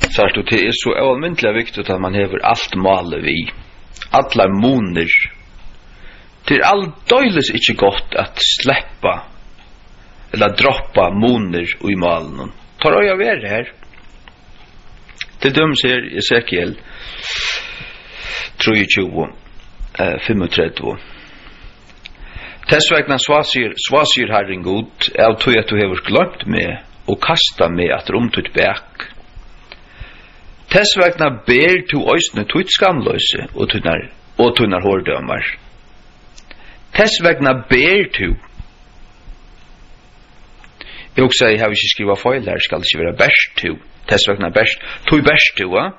Så det är så allmäntligt viktigt att man häver allt mål vi. Alla moner. Det är alldeles inte gott att släppa eller droppa moner i malen. Tar jag över det här. Det döms här Ezekiel 23, 35. Tessvegna svasir Herren god, av tog att du hever glömt med och kasta med att rumtut bäk. Tessvegna ber tu oisne tutt skamlöse och tunnar hårdömar. Tessvegna ber tu. Jag också har inte skriva fel här, ska det vara bäst tu. Tessvegna bäst, tu bäst tu, va?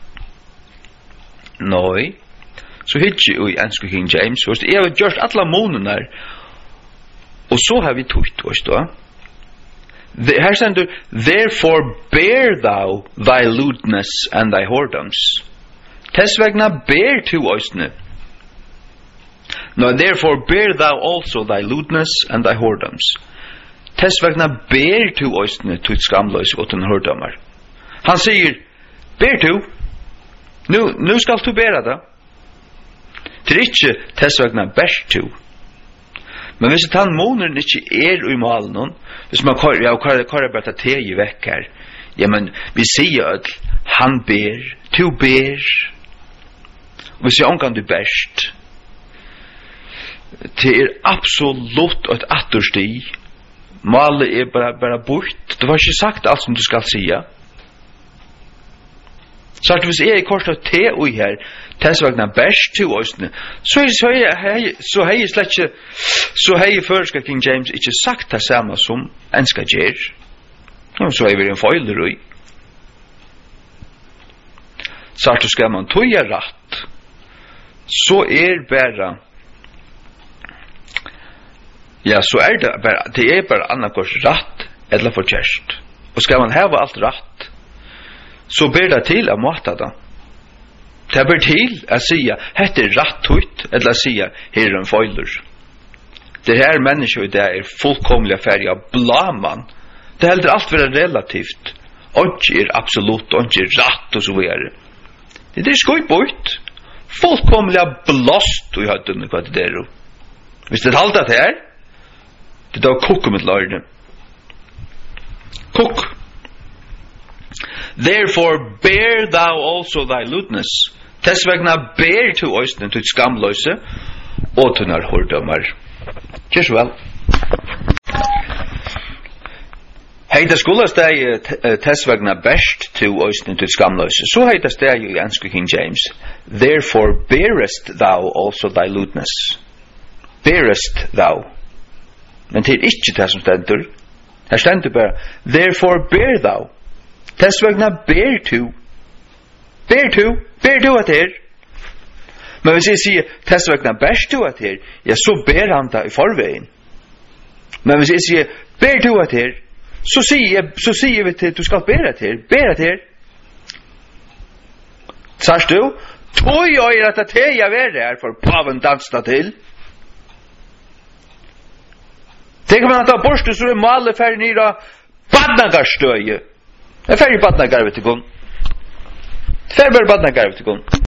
Nej. Så hittar vi enska King James, så det är just alla månaderna. Och så har vi tutt, va? Här ständer, therefore bear thou thy lewdness and thy whoredoms. Tessvegna bear tu oisne. No, therefore bear thou also thy lewdness and thy whoredoms. Tessvegna bear tu oisne tutt skamlös och den whoredomar. Han säger, bear tu. Nu skal du bära det. Det är inte tessvegna bäst tu. Men hvis det han måneden ikke i malen, hvis man kører bare til i vekker, ja, men vi sier at han ber, du ber, og hvis jeg omgang du best, det absolutt et attersti, malet bare bort, det var ikke sagt alt som du skal sige. Så hvis jeg i kors av te og her, tessvagna best til ossene, så hei slett ikke, så hei førska King James ikke sagt det samme som enska gjer. Så hei vi en feiler ui. Så skal man tøya ratt, så bara, ja, så det bara annakors ratt, eller forkjerst. Og skal man heva alt ratt, så ber det til å måta det. Det ber til å sige, hette rätt ut, eller å sige, her er en feiler. Det her mennesker det er fullkomlig färg av blaman. Det helder alt være relativt. Ikke er absolutt, ikke er rett og så videre. Det er skoj bort. Fullkomlig blåst og i høyden hva det er. Hvis det halter det her, det er da kokk med lørne. Kokk. Therefore bear thou also thy lewdness. Tessvegna bear to oisne til skamløse og tunnar hårdømmer. Kjør så vel. Heita skulle steg tessvegna best til oisne til skamløse. Så heita steg i enska King James. Therefore bearest thou also thy lewdness. Bearest thou. Men det er ikke det som stendur. Her stendur bare, therefore bear thou. Tessvegna bear to. Bear to at her. Men hvis jeg sier tessvegna best to at her, ja, så ber han det i forveien. Men hvis jeg sier bear to at her, så sier vi til du skal ber at her. Ber at her. Sars du? Tog jeg at det jeg er her for paven dansta til. Tenk om han tar borste så er malet ferdig nira badnagarstøye. Jeg er ferdig badnagar, vet du kun. Ferdig badnagar, vet du kun.